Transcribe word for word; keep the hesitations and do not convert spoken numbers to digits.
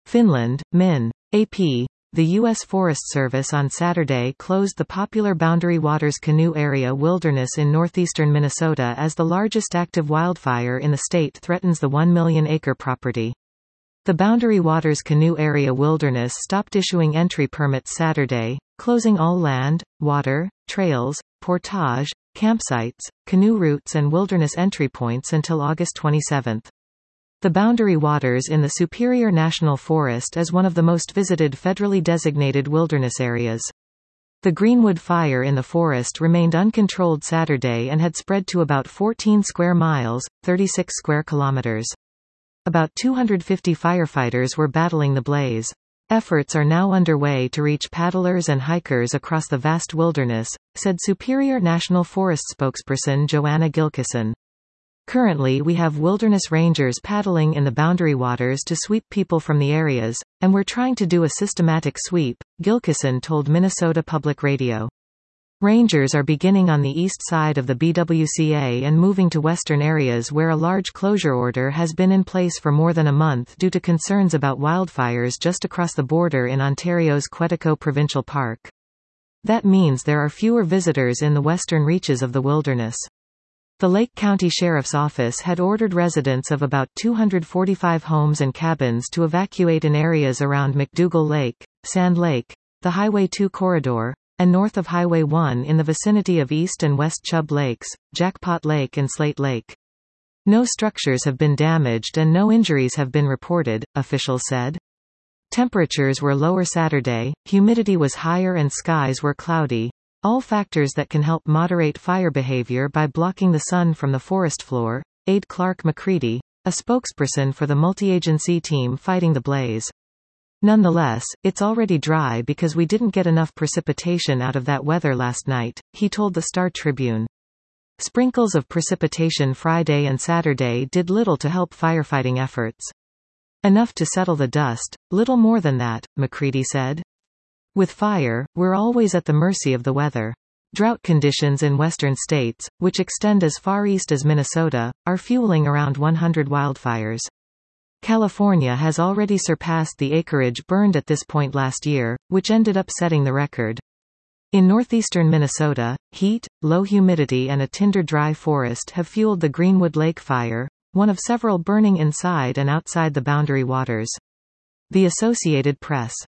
Finland, Min. A P. The U S Forest Service on Saturday closed the popular Boundary Waters Canoe Area Wilderness in northeastern Minnesota as the largest active wildfire in the state threatens the one million acre property. The Boundary Waters Canoe Area Wilderness stopped issuing entry permits Saturday, closing all land, water, trails, portage, campsites, canoe routes and wilderness entry points until August twenty-seventh. The Boundary Waters in the Superior National Forest is one of the most visited federally designated wilderness areas. The Greenwood fire in the forest remained uncontrolled Saturday and had spread to about fourteen square miles, thirty-six square kilometers. About two hundred fifty firefighters were battling the blaze. Efforts are now underway to reach paddlers and hikers across the vast wilderness, said Superior National Forest spokesperson Joanna Gilkison. Currently we have wilderness rangers paddling in the Boundary Waters to sweep people from the areas, and we're trying to do a systematic sweep, Gilkison told Minnesota Public Radio. Rangers are beginning on the east side of the B W C A and moving to western areas where a large closure order has been in place for more than a month due to concerns about wildfires just across the border in Ontario's Quetico Provincial Park. That means there are fewer visitors in the western reaches of the wilderness. The Lake County Sheriff's Office had ordered residents of about two hundred forty-five homes and cabins to evacuate in areas around McDougall Lake, Sand Lake, the Highway two corridor, and north of Highway one in the vicinity of East and West Chubb Lakes, Jackpot Lake and Slate Lake. No structures have been damaged and no injuries have been reported, officials said. Temperatures were lower Saturday, humidity was higher and skies were cloudy. All factors that can help moderate fire behavior by blocking the sun from the forest floor, aide Clark McCready, a spokesperson for the multi-agency team fighting the blaze. Nonetheless, it's already dry because we didn't get enough precipitation out of that weather last night, he told the Star Tribune. Sprinkles of precipitation Friday and Saturday did little to help firefighting efforts. Enough to settle the dust, little more than that, McCready said. With fire, we're always at the mercy of the weather. Drought conditions in western states, which extend as far east as Minnesota, are fueling around one hundred wildfires. California has already surpassed the acreage burned at this point last year, which ended up setting the record. In northeastern Minnesota, heat, low humidity and a tinder-dry forest have fueled the Greenwood Lake fire, one of several burning inside and outside the Boundary Waters. The Associated Press.